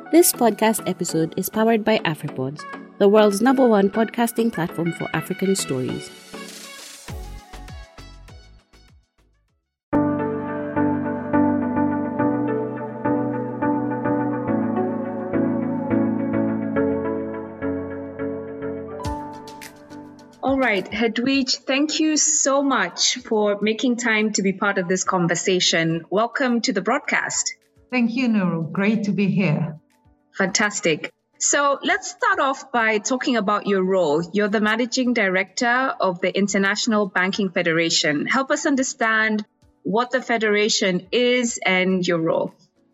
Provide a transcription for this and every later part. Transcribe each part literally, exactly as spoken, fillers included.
This podcast episode is powered by AfriPods, the world's number one podcasting platform for African stories. All right, Hedwige, thank you so much for making time to be part of this conversation. Welcome to the broadcast. Thank you, Nuru. Great to be here. Fantastic. So let's start off by talking about your role. You're the Managing Director of the International Banking Federation. Help us understand what the Federation is and your role.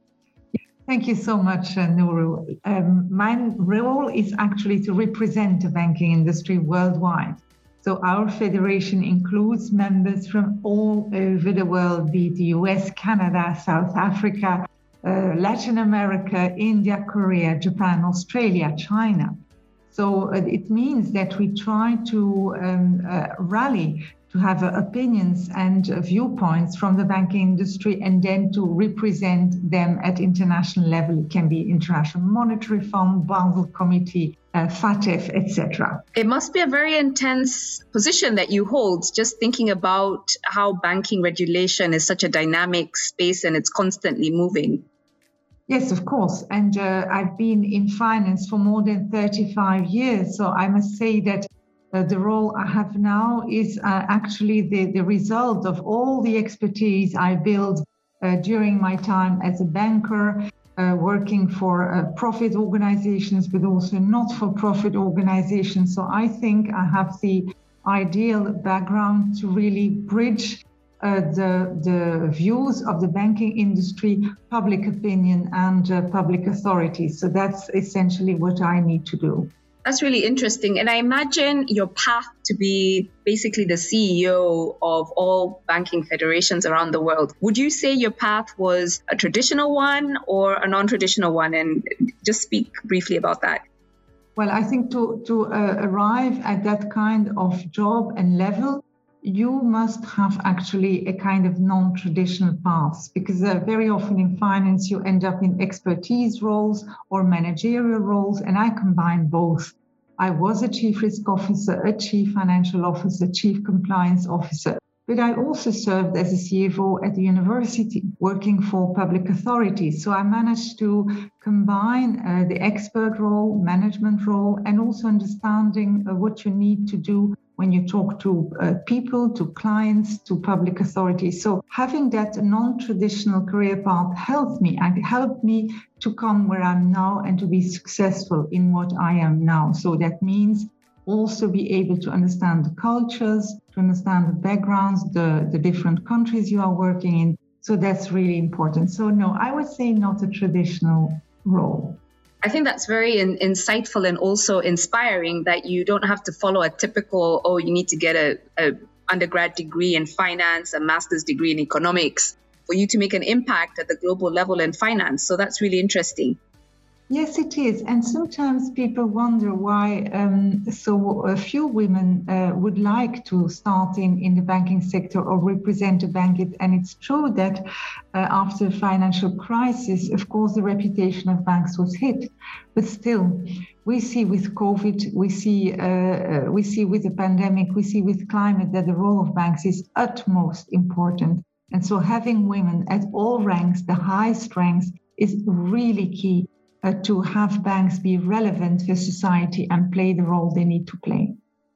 Thank you so much, uh, Nuru. Um, my role is actually to represent the banking industry worldwide. So our federation includes members from all over the world, be it the U S, Canada, South Africa, uh, Latin America, India, Korea, Japan, Australia, China. So uh, it means that we try to um, uh, rally to have uh, opinions and uh, viewpoints from the banking industry and then to represent them at international level. It can be International Monetary Fund, Basel Committee, uh, FATF, et cetera. It must be a very intense position that you hold, just thinking about how banking regulation is such a dynamic space and it's constantly moving. Yes, of course. And uh, I've been in finance for more than thirty-five years. So I must say that Uh, the role I have now is uh, actually the, the result of all the expertise I built uh, during my time as a banker, uh, working for uh, profit organizations, but also not-for-profit organizations. So I think I have the ideal background to really bridge uh, the, the views of the banking industry, public opinion, and uh, public authorities. So that's essentially what I need to do. That's really interesting. And I imagine your path to be basically the C E O of all banking federations around the world. Would you say your path was a traditional one or a non-traditional one? And just speak briefly about that. Well, I think to, to uh, arrive at that kind of job and level, you must have actually a kind of non-traditional path, because uh, very often in finance, you end up in expertise roles or managerial roles, and I combine both. I was a chief risk officer, a chief financial officer, chief compliance officer, but I also served as a C F O at the university, working for public authorities. So I managed to combine uh, the expert role, management role, and also understanding uh, what you need to do when you talk to uh, people, to clients, to public authorities. So having that non-traditional career path helped me and helped me to come where I'm now and to be successful in what I am now. So that means also be able to understand the cultures, to understand the backgrounds, the, the different countries you are working in. So that's really important. So no, I would say not a traditional role. I think that's very in, insightful and also inspiring that you don't have to follow a typical, oh, you need to get a, a undergrad degree in finance, a master's degree in economics for you to make an impact at the global level in finance. So that's really interesting. Yes, it is. And sometimes people wonder why um, so a few women uh, would like to start in, in the banking sector or represent a bank. And it's true that uh, after the financial crisis, of course, the reputation of banks was hit. But still, we see with COVID, we see, uh, we see with the pandemic, we see with climate that the role of banks is utmost important. And so having women at all ranks, the highest ranks, is really key. Uh, to have banks be relevant for society and play the role they need to play.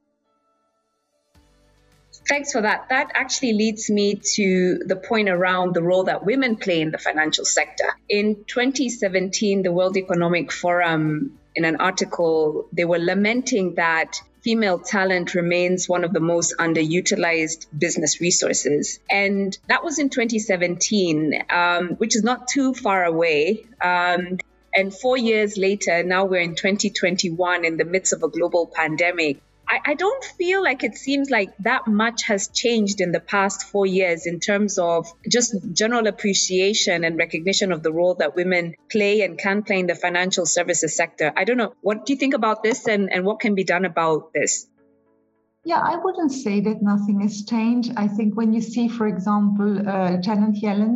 Thanks for that. That actually leads me to the point around the role that women play in the financial sector. In twenty seventeen, the World Economic Forum, in an article, they were lamenting that female talent remains one of the most underutilized business resources. And that was in twenty seventeen, um, which is not too far away. Um, And four years later, now we're in twenty twenty-one in the midst of a global pandemic. I, I don't feel like it seems like that much has changed in the past four years in terms of just general appreciation and recognition of the role that women play and can play in the financial services sector. I don't know. What do you think about this and, and what can be done about this? Yeah, I wouldn't say that nothing has changed. I think when you see, for example, uh, Janet Yellen,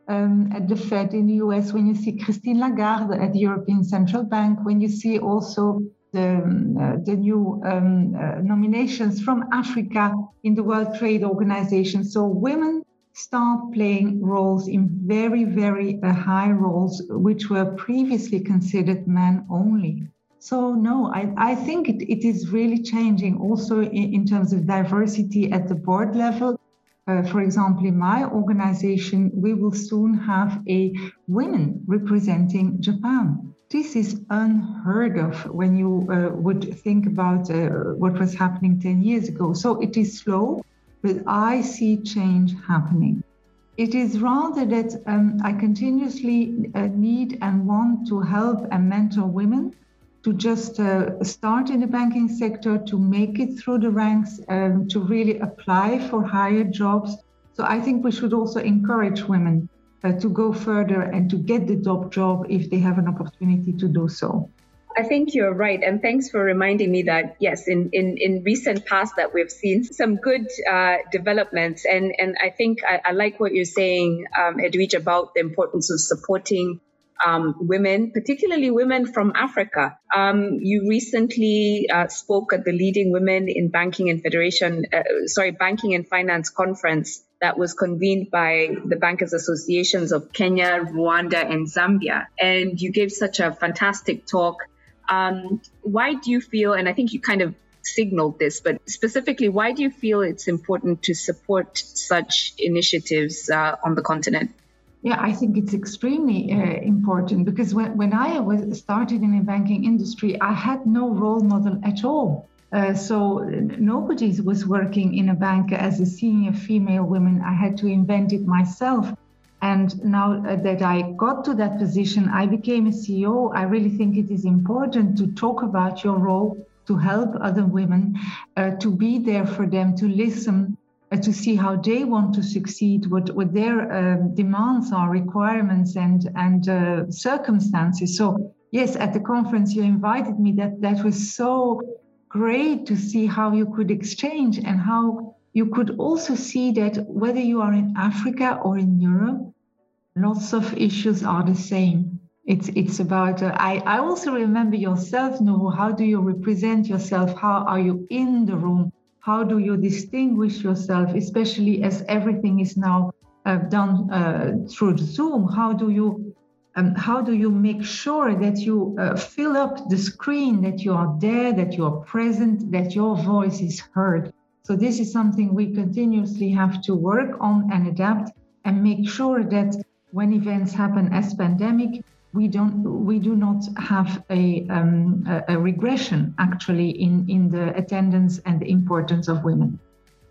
um, at the Fed in the U S, when you see Christine Lagarde at the European Central Bank, when you see also the, uh, the new um, uh, nominations from Africa in the World Trade Organization. So women start playing roles in very, very uh, high roles, which were previously considered men only. So no, I, I think it, it is really changing also in, in terms of diversity at the board level. Uh, for example, in my organization, we will soon have a woman representing Japan. This is unheard of when you uh, would think about uh, what was happening ten years ago. So it is slow, but I see change happening. It is rather that um, I continuously uh, need and want to help and mentor women to just uh, start in the banking sector, to make it through the ranks, um, to really apply for higher jobs. So I think we should also encourage women uh, to go further and to get the top job if they have an opportunity to do so. I think you're right. And thanks for reminding me that, yes, in, in, in recent past that we've seen some good uh, developments. And, and I think I, I like what you're saying, um, Edwige, about the importance of supporting um, women, particularly women from Africa. Um, you recently uh, spoke at the Leading Women in Banking and Federation, uh, sorry, Banking and Finance Conference that was convened by the Bankers Associations of Kenya, Rwanda, and Zambia. And you gave such a fantastic talk. Um, why do you feel, and I think you kind of signaled this, but specifically, why do you feel it's important to support such initiatives uh, on the continent? Yeah, I think it's extremely uh, important because when, when I was started in the banking industry, I had no role model at all. Uh, so nobody was working in a bank as a senior female woman. I had to invent it myself. And now that I got to that position, I became a C E O. I really think it is important to talk about your role, to help other women, uh, to be there for them, to listen, uh, to see how they want to succeed, what, what their uh, demands are, requirements and, and uh, circumstances. So yes, at the conference you invited me, that, that was so great to see how you could exchange and how you could also see that whether you are in Africa or in Europe, lots of issues are the same. It's it's about, uh, I, I also remember yourself, Nuhu, how do you represent yourself? How are you in the room? How do you distinguish yourself, especially as everything is now uh, done uh, through Zoom? How do you um, how do you make sure that you uh, fill up the screen, that you are there, that you are present, that your voice is heard? So this is something we continuously have to work on and adapt and make sure that when events happen as pandemic, we don't, we do not have a, um, a, a regression actually in, in the attendance and the importance of women.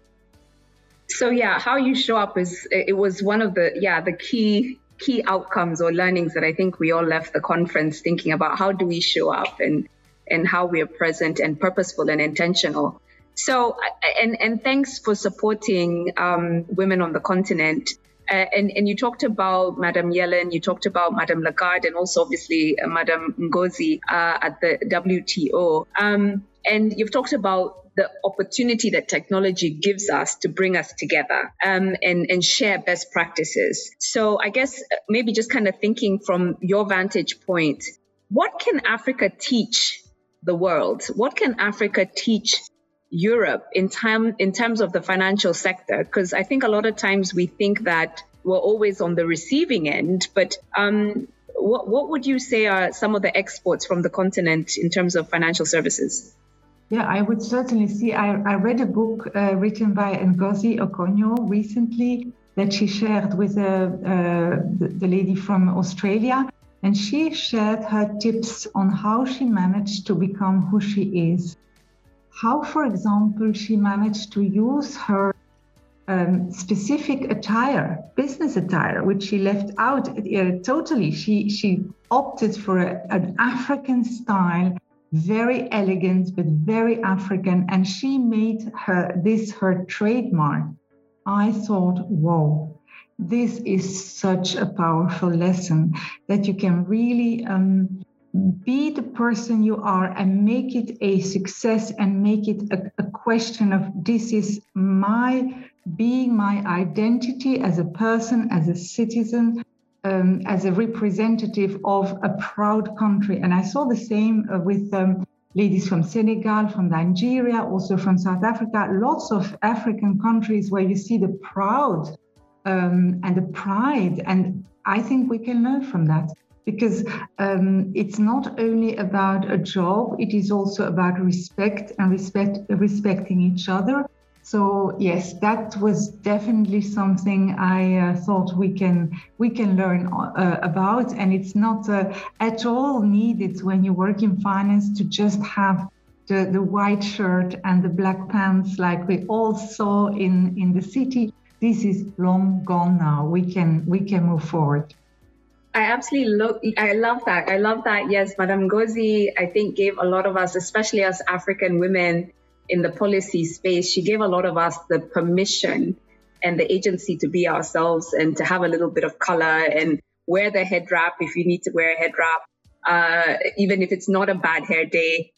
So yeah, how you show up is, it was one of the, yeah, the key key outcomes or learnings that I think we all left the conference thinking about. How do we show up and, and how we are present and purposeful and intentional. So, and, and thanks for supporting um, women on the continent. Uh, and, and you talked about Madam Yellen, you talked about Madam Lagarde, and also obviously uh, Madam Ngozi uh, at the W T O. Um, and you've talked about the opportunity that technology gives us to bring us together um, and, and share best practices. So I guess maybe just kind of thinking from your vantage point, what can Africa teach the world? What can Africa teach Europe in time in terms of the financial sector? Because I think a lot of times we think that we're always on the receiving end, but um, what, what would you say are some of the exports from the continent in terms of financial services? Yeah, I would certainly see. I, I read a book uh, written by Ngozi Okonjo recently that she shared with uh, uh, the, the lady from Australia. And she shared her tips on how she managed to become who she is. How, for example, she managed to use her um, specific attire, business attire, which she left out uh, totally. She, she opted for a, an African style, very elegant, but very African. And she made her this her trademark. I thought, whoa, this is such a powerful lesson that you can really um, be the person you are and make it a success and make it a, a question of this is my being, my identity as a person, as a citizen, um, as a representative of a proud country. And I saw the same uh, with um, ladies from Senegal, from Nigeria, also from South Africa, lots of African countries where you see the proud um, and the pride. And I think we can learn from that, because um, it's not only about a job, it is also about respect and respect, respecting each other. So yes, that was definitely something I uh, thought we can we can learn uh, about, and it's not uh, at all needed when you work in finance to just have the, the white shirt and the black pants like we all saw in, in the city. This is long gone now. We can we can move forward. I absolutely love, I love that. I love that. Yes, Madame Ngozi, I think, gave a lot of us, especially us African women in the policy space, she gave a lot of us the permission and the agency to be ourselves and to have a little bit of color and wear the head wrap if you need to wear a head wrap, uh, even if it's not a bad hair day.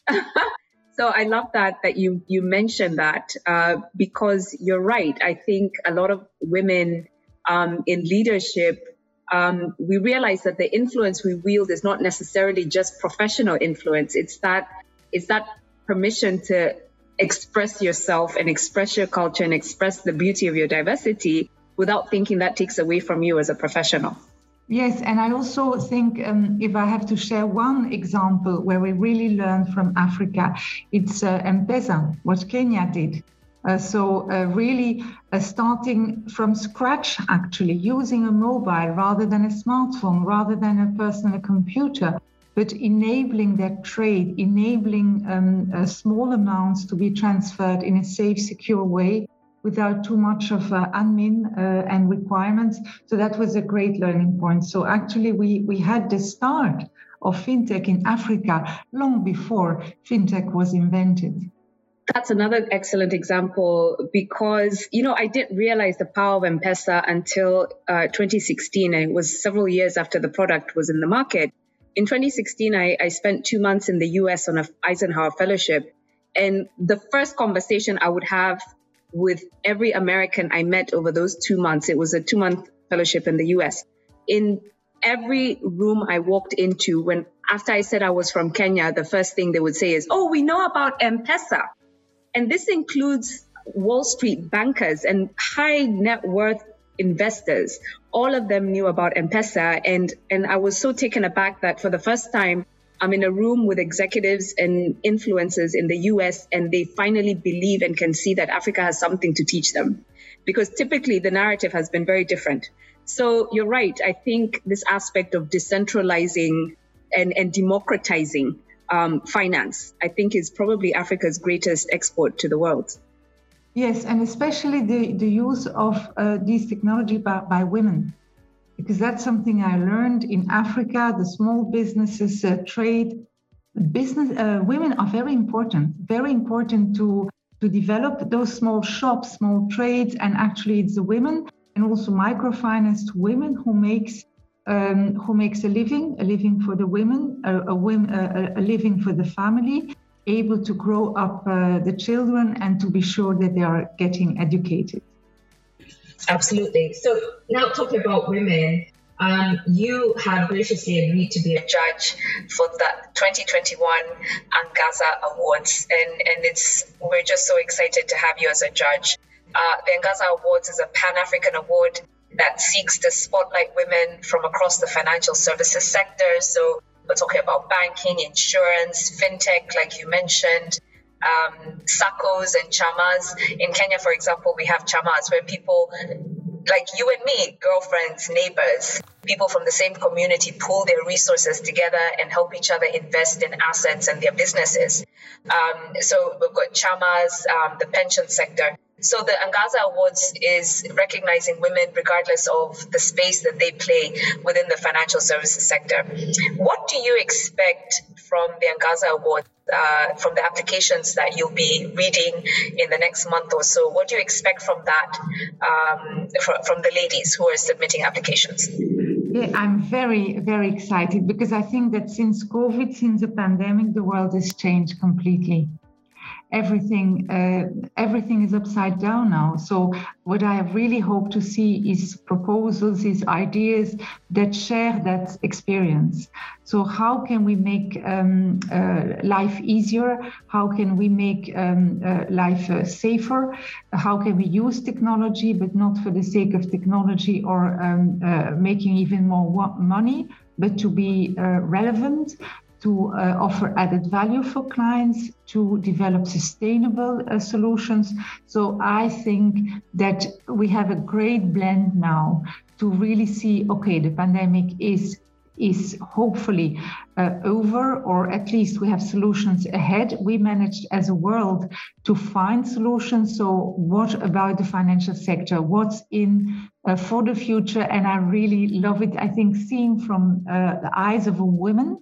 So I love that, that you, you mentioned that uh, because you're right. I think a lot of women um, in leadership, Um, we realize that the influence we wield is not necessarily just professional influence. It's that, it's that permission to express yourself and express your culture and express the beauty of your diversity without thinking that takes away from you as a professional. Yes, and I also think um, if I have to share one example where we really learned from Africa, it's uh, M-Pesa, what Kenya did. Uh, so uh, really uh, starting from scratch, actually using a mobile rather than a smartphone, rather than a personal computer, but enabling that trade, enabling um, uh, small amounts to be transferred in a safe, secure way without too much of uh, admin uh, and requirements. So that was a great learning point. So actually we, we had the start of fintech in Africa long before fintech was invented. That's another excellent example because, you know, I didn't realize the power of M-Pesa until uh, twenty sixteen. And it was several years after the product was in the market. In twenty sixteen, I, I spent two months in the U S on an Eisenhower Fellowship. And the first conversation I would have with every American I met over those two months, it was a two-month fellowship in the U S. In every room I walked into, when after I said I was from Kenya, the first thing they would say is, oh, we know about M-Pesa. And this includes Wall Street bankers and high net worth investors. All of them knew about M-Pesa. And, and I was so taken aback that for the first time, I'm in a room with executives and influencers in the U S, and they finally believe and can see that Africa has something to teach them. Because typically the narrative has been very different. So you're right. I think this aspect of decentralizing and, and democratizing Um, finance, I think, is probably Africa's greatest export to the world. Yes, and especially the, the use of uh, these technology by, by women, because that's something I learned in Africa. The small businesses, uh, trade, business, uh, women are very important, very important to, to develop those small shops, small trades, and actually it's the women and also microfinance to women who makes Um, who makes a living, a living for the women, a, a, a, a living for the family, able to grow up uh, the children and to be sure that they are getting educated. Absolutely. So now talking about women, um, you have graciously agreed to be a judge for the twenty twenty-one Angaza Awards, and, and it's we're just so excited to have you as a judge. Uh, the Angaza Awards is a Pan-African award that seeks to spotlight women from across the financial services sector. So we're talking about banking, insurance, fintech, like you mentioned, um, S A C Os and chamas. In Kenya, for example, we have chamas where people like you and me, girlfriends, neighbors, people from the same community pool their resources together and help each other invest in assets and their businesses. Um, so we've got chamas, um, the pension sector. So the Angaza Awards is recognizing women regardless of the space that they play within the financial services sector. What do you expect from the Angaza Awards, uh, from the applications that you'll be reading in the next month or so? What do you expect from that, um, from, from the ladies who are submitting applications? Yeah, I'm very, very excited because I think that since COVID, since the pandemic, the world has changed completely. everything uh, everything is upside down now. So what I really hope to see is proposals, is ideas that share that experience. So how can we make um, uh, life easier? How can we make um, uh, life uh, safer? How can we use technology, but not for the sake of technology or um, uh, making even more money, but to be uh, relevant, to uh, offer added value for clients, to develop sustainable uh, solutions. So I think that we have a great blend now to really see, okay, the pandemic is is hopefully uh, over, or at least we have solutions ahead. We managed as a world to find solutions. So what about the financial sector? What's in uh, for the future? And I really love it. I think seeing from uh, the eyes of a woman,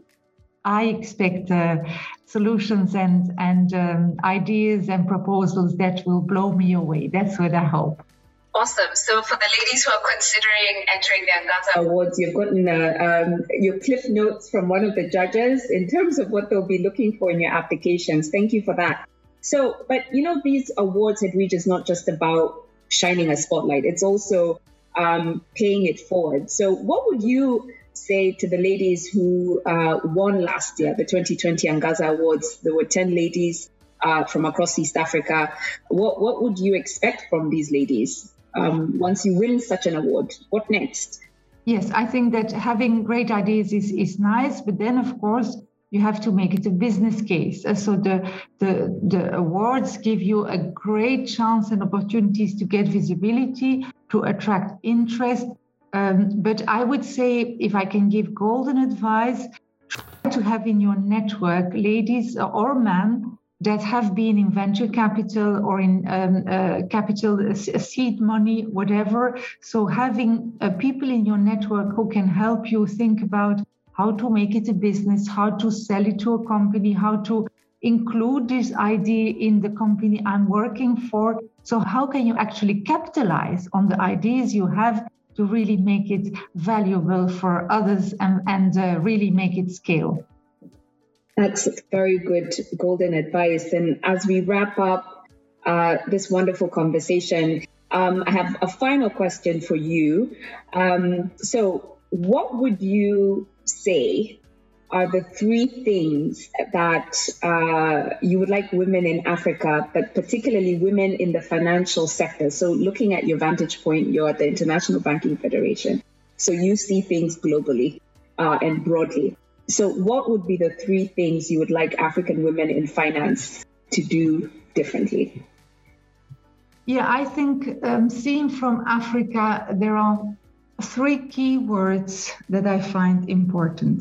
I expect uh, solutions and, and um, ideas and proposals that will blow me away. That's what I hope. Awesome. So for the ladies who are considering entering the Angaza Awards, you've gotten uh, um, your cliff notes from one of the judges in terms of what they'll be looking for in your applications. Thank you for that. So, but you know, these awards, Hedwige, is not just about shining a spotlight. It's also um, paying it forward. So what would you say to the ladies who uh, won last year, the twenty twenty Angaza Awards? There were ten ladies uh, from across East Africa. What, what would you expect from these ladies? Um, once you win such an award, what next? Yes, I think that having great ideas is, is nice, but then of course you have to make it a business case. Uh, so the, the, the awards give you a great chance and opportunities to get visibility, to attract interest. Um, but I would say, if I can give golden advice, try to have in your network ladies or men that have been in venture capital or in um, uh, capital uh, seed money, whatever. So having uh, people in your network who can help you think about how to make it a business, how to sell it to a company, how to include this idea in the company I'm working for. So how can you actually capitalize on the ideas you have to really make it valuable for others and, and uh, really make it scale? That's very good golden advice. And as we wrap up uh, this wonderful conversation, um, I have a final question for you. Um, so what would you say are the three things that uh, you would like women in Africa, but particularly women in the financial sector? So looking at your vantage point, you're at the International Banking Federation. So you see things globally uh, and broadly. So what would be the three things you would like African women in finance to do differently? Yeah, I think um, seeing from Africa, there are three key words that I find important.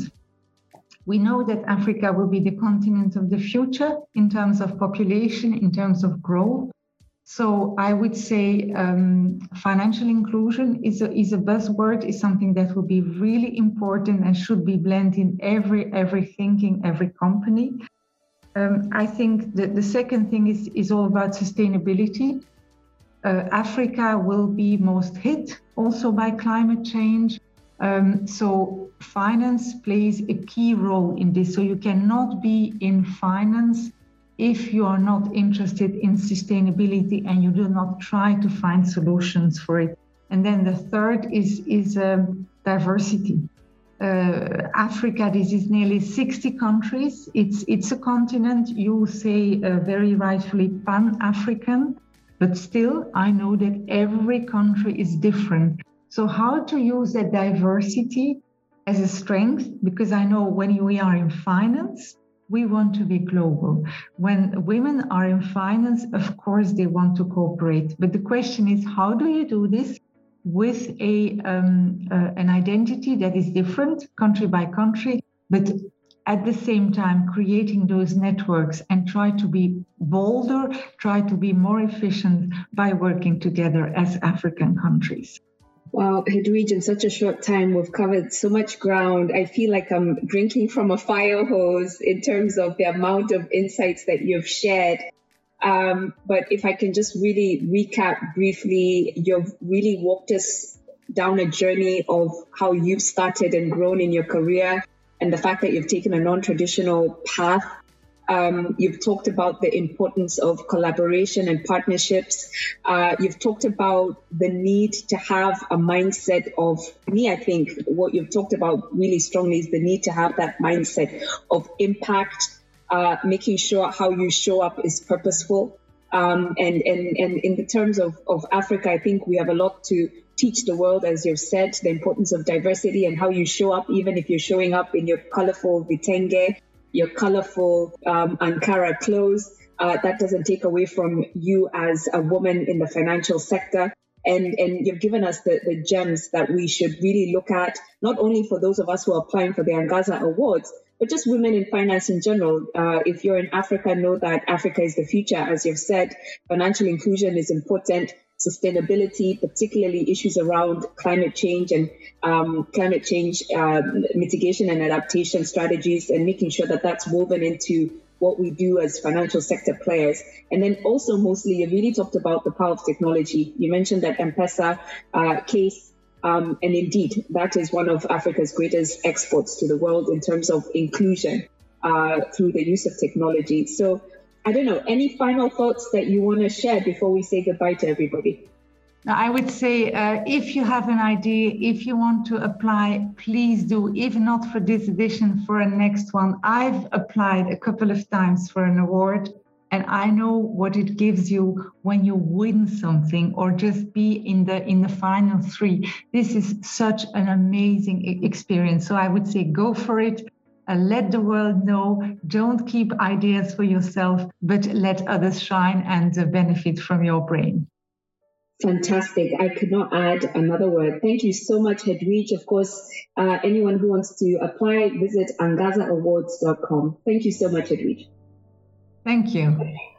We know that Africa will be the continent of the future in terms of population, in terms of growth. So I would say um, financial inclusion is a, is a buzzword, is something that will be really important and should be blended in every, every thinking, every company. Um, I think that the second thing is, is all about sustainability. Uh, Africa will be most hit also by climate change. Um, so finance plays a key role in this. So you cannot be in finance if you are not interested in sustainability and you do not try to find solutions for it. And then the third is, is um, diversity. Uh, Africa, this is nearly sixty countries. It's, it's a continent, you say uh, very rightfully Pan-African, but still I know that every country is different. So how to use that diversity as a strength? Because I know when we are in finance, we want to be global. When women are in finance, of course, they want to cooperate. But the question is, how do you do this with a um, uh, an identity that is different, country by country, but at the same time creating those networks and try to be bolder, try to be more efficient by working together as African countries? Wow, Hedwige, in such a short time, we've covered so much ground. I feel like I'm drinking from a fire hose in terms of the amount of insights that you've shared. Um, but if I can just really recap briefly, you've really walked us down a journey of how you've started and grown in your career, and the fact that you've taken a non-traditional path Um, you've talked about the importance of collaboration and partnerships. Uh, you've talked about the need to have a mindset of, me, I think what you've talked about really strongly is the need to have that mindset of impact, uh, making sure how you show up is purposeful. Um, and, and, and in the terms of, of Africa, I think we have a lot to teach the world, as you've said, the importance of diversity and how you show up, even if you're showing up in your colorful vitenge, your colorful um, Ankara clothes. Uh, that doesn't take away from you as a woman in the financial sector. And, and you've given us the, the gems that we should really look at, not only for those of us who are applying for the Angaza Awards, but just women in finance in general. Uh, if you're in Africa, know that Africa is the future. As you've said, financial inclusion is important. Sustainability, particularly issues around climate change and um, climate change uh, mitigation and adaptation strategies, and making sure that that's woven into what we do as financial sector players. And then also mostly you really talked about the power of technology. You mentioned that M-Pesa uh, case, um, and indeed that is one of Africa's greatest exports to the world in terms of inclusion uh, through the use of technology. So I don't know, any final thoughts that you want to share before we say goodbye to everybody? I would say uh, if you have an idea, if you want to apply, please do. If not for this edition, for a next one. I've applied a couple of times for an award, and I know what it gives you when you win something or just be in the in the final three. This is such an amazing experience. So I would say go for it. Uh, let the world know. Don't keep ideas for yourself, but let others shine and uh, benefit from your brain. Fantastic. I could not add another word. Thank you so much, Hedwige. Of course, uh, anyone who wants to apply, visit angaza awards dot com. Thank you so much, Hedwige. Thank you.